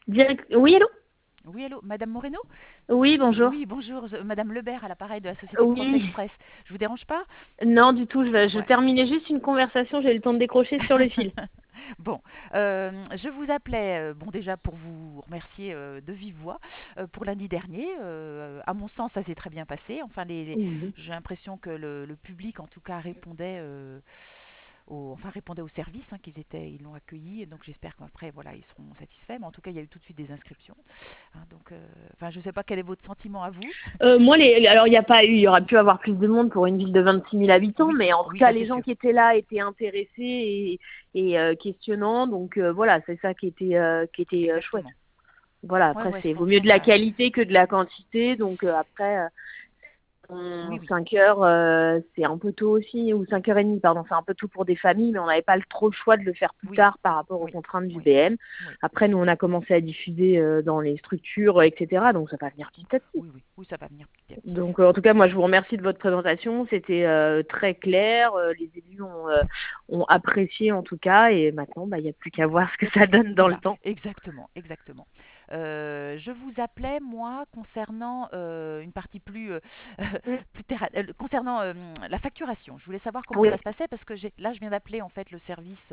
Oui, allô? Oui, allô, Madame Moreno? Oui, bonjour. Oui, bonjour, Madame Lebert à l'appareil de la société Prof Oui, Express. Je vous dérange pas? non, du tout, je Ouais. terminais juste une conversation, j'ai eu le temps de décrocher sur le fil. Bon, je vous appelais, bon déjà pour vous remercier de vive voix pour lundi dernier. À mon sens, ça s'est très bien passé. Enfin, Oui. j'ai l'impression que le public, en tout cas, répondait au service, hein, ils l'ont accueilli. Et donc j'espère qu'après, voilà, ils seront satisfaits. Mais en tout cas, il y a eu tout de suite des inscriptions, hein, donc, enfin, je ne sais pas quel est votre sentiment à vous. Moi, alors il y aura pu avoir plus de monde pour une ville de 26 000 habitants, Oui, mais en tout oui, cas, ça c'est les gens sûr. qui étaient là étaient intéressés et questionnants, donc voilà, c'est ça qui était chouette. Exactement. Voilà, Ouais, après, ouais, je c'est vaut pense mieux que de la ça. qualité que de la quantité, donc après, Oui, oui, 5 heures, c'est un peu tôt aussi, ou 5h30, pardon, c'est un peu tôt pour des familles, mais on n'avait pas trop le choix de le faire plus oui, tard par rapport aux oui, contraintes du oui, BM. oui. Après, nous, on a commencé à diffuser dans les structures, etc., donc ça va venir petit à petit. Oui, oui, oui, ça va venir petit à petit. Donc, en tout cas, moi, je vous remercie de votre présentation. C'était très clair. Les élus ont apprécié, en tout cas, et maintenant, bah, il n'y a plus qu'à voir ce Il que y a ça plus que. donne dans le Voilà, temps. exactement, exactement. Je vous appelais, moi, concernant une partie Mm. concernant la facturation. Je voulais savoir comment Oui, ça se passait parce que là, je viens d'appeler en fait le service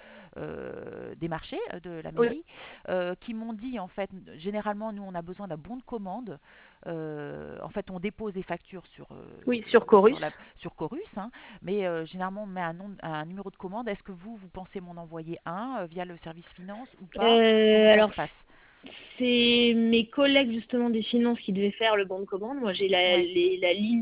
des marchés de la oui, mairie, qui m'ont dit en fait, généralement, nous, on a besoin d'un bon de commande. En fait, on dépose des factures oui, sur Chorus. sur Chorus, hein, mais généralement, on met un numéro de commande. Est-ce que vous pensez m'en envoyer un via le service finance ou pas? Comment ça Alors, se passe? c'est mes collègues justement des finances qui devaient faire le bon de commande. Moi, j'ai Ouais, la ligne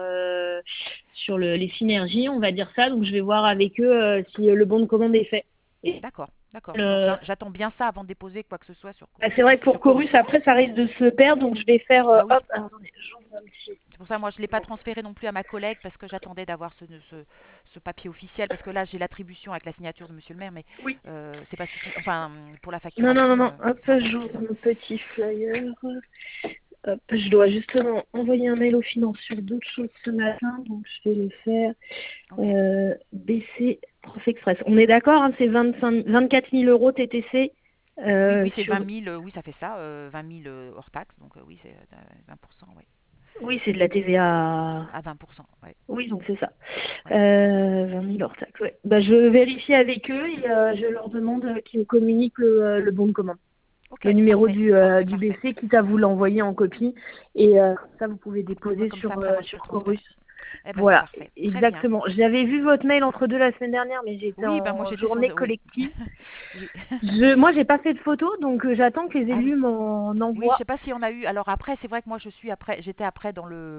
sur les synergies, on va dire ça. Donc, je vais voir avec eux si le bon de commande est fait. Et, d'accord, d'accord. Donc euh, j'attends bien ça avant de déposer quoi que ce soit c'est vrai que pour sur Chorus, Chorus. après, ça risque de se perdre. Donc, je vais faire. Bah oui, Hop, alors, attendez, j'envoie un petit. c'est pour ça moi je ne l'ai pas transféré non plus à ma collègue parce que j'attendais d'avoir ce papier officiel parce que là j'ai l'attribution avec la signature de Monsieur le maire, mais Oui. c'est pas suffisant. Enfin, pour la Non, non, non, facturation, non. Hop, c'est pas j'ouvre suffisant. mon petit flyer. Hop, je dois justement envoyer un mail aux finances sur d'autres choses ce matin. Donc, je vais le faire. Ok. BC Prof Express. On est d'accord, hein, c'est 24 000 euros TTC Oui, oui, c'est sur. 20 000, oui, ça fait ça, 20 000 hors taxe, donc oui, c'est 20%, oui. Oui, c'est de la TVA. À 20%, ouais, Oui, donc c'est ça. ouais. 20 000 hors taxe, ouais. Bah, je vérifie avec eux et je leur demande qu'ils me communiquent le bon de commande. Ok, Le numéro parfait, parfait, du parfait. BC, quitte à vous l'envoyer en copie. Et ça, vous pouvez Ouais, déposer comme ça, après, moi, je peux sur transférer. Chorus. Eh ben, c'est Voilà, parfait. Très bien. exactement. J'avais vu votre mail entre deux la semaine dernière, mais j'étais Oui, ben moi, en j'étais sur. journée Oui. collective. Oui. Moi, j'ai pas fait de photos, donc j'attends que les Ah oui. élus m'en Oui, je envoient. sais pas si on a eu. Alors après, c'est vrai que moi, j'étais après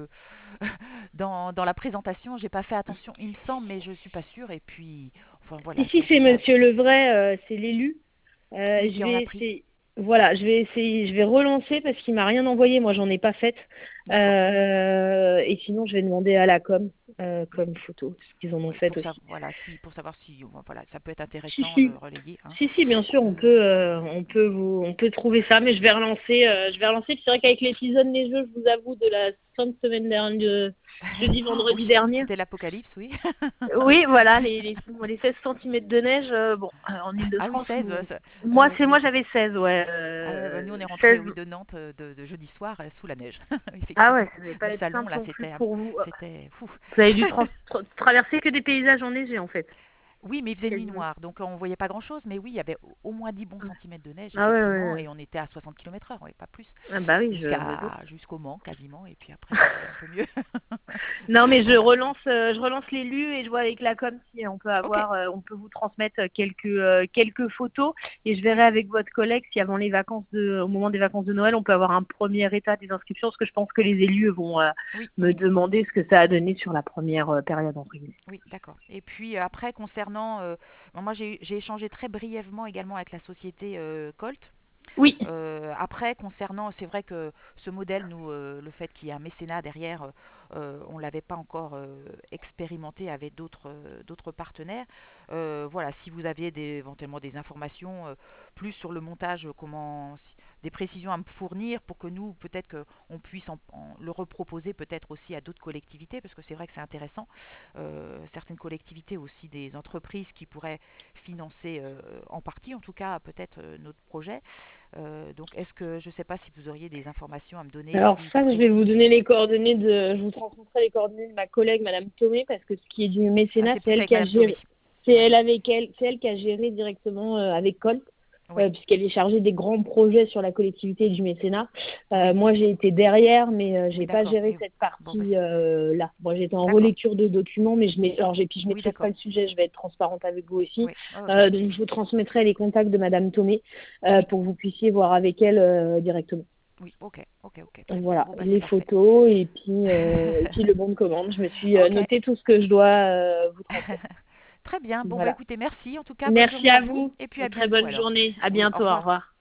dans la présentation. J'ai pas fait attention, il me semble, mais je suis pas sûre. Et puis, enfin Si, voilà. si, En tout c'est cas, Monsieur Levray, c'est l'élu. oui, Je qui en a vais pris. essayer. Voilà, je vais essayer, je vais relancer parce qu'il m'a rien envoyé, moi j'en ai pas fait. D'accord. Et sinon, je vais demander à la com photo, parce qu'ils en ont Oui, fait aussi. voilà, pour savoir si, voilà, ça peut être Si, intéressant de si, relayer, hein. si, bien sûr, Euh, on peut trouver ça, mais je vais relancer. C'est vrai qu'avec l'épisode neigeux, je vous avoue, de la fin de semaine dernière, de jeudi, vendredi oui, dernier. c'était l'apocalypse, oui. Oui, voilà, les 16 centimètres de neige, bon, en Ah oui, Ile-de-France, 16, moi, ouais, moi oui. j'avais 16, ouais, Ah ouais, bah, nous on est rentré 16. oui de Nantes de jeudi soir sous la neige, Ah ouais, effectivement. ça devait Le pas être salon simple là, non plus c'était pour vous. c'était fou. Vous avez dû traverser que des paysages enneigés, en fait, Oui, mais il faisait nuit quasiment. noire, donc on voyait pas grand-chose. Mais oui, il y avait au moins 10 bons centimètres de neige, Ah ouais, ouais, effectivement, ouais. et on était à 60 km/h, ouais, pas plus, Ah bah oui, je me doute. jusqu'au Mans quasiment, et puis après c'était un peu mieux. Non, mais Voilà. je relance l'élu et je vois avec la com si on peut Ok, on peut vous transmettre quelques photos et je verrai oui, avec votre collègue si avant au moment des vacances de Noël, on peut avoir un premier état des inscriptions, parce que je pense que les élus vont oui, me oui, demander ce que ça a donné sur la première période entre guillemets. oui, d'accord. Et puis après, concernant, bon, moi j'ai échangé très brièvement également avec la société Colt. Oui, Après, concernant, c'est vrai que ce modèle, le fait qu'il y ait un mécénat derrière, on ne l'avait pas encore expérimenté avec d'autres partenaires. Voilà, si vous aviez éventuellement des informations plus sur le montage, des précisions à me fournir pour que nous, peut-être qu'on puisse le reproposer peut-être aussi à d'autres collectivités, parce que c'est vrai que c'est intéressant. Certaines collectivités aussi, des entreprises qui pourraient financer en partie, en tout cas, peut-être notre projet. Donc, je ne sais pas si vous auriez des informations à me donner Alors plus ça, je vais vous précises. donner les coordonnées je vous transmettrai les coordonnées de ma collègue, Madame Thomé, parce que ce qui est du Ah, mécénat, c'est plus avec Madame Thomé. c'est Ouais. elle avec elle, c'est elle qui a géré directement avec Colt, Oui, puisqu'elle est chargée des grands projets sur la collectivité du mécénat. oui, Moi, j'ai été derrière, mais oui, j'ai pas d'accord. géré Oui. cette Bon, bah, partie là. Moi, j'étais en d'accord. relecture de documents, mais puis je Oui, maîtrise pas d'accord. le sujet. Je vais être transparente avec vous aussi. Oui, ouais, pas de Donc, souci. je vous transmettrai les contacts de Madame Thomé Oui, pour que vous puissiez voir avec elle directement. oui, ok, ok, ok, très bien. Voilà, Bon, bah, c'est les parfait. photos et puis le bon de commande. Je me suis Ok, noté tout ce que je dois vous transmettre. très bien. Bon, bah, Voilà. écoutez, merci. En tout cas, bonne Merci journée à à vous vous. et puis à Très bientôt bonne alors. journée. À Oui, au bientôt. Au revoir. revoir.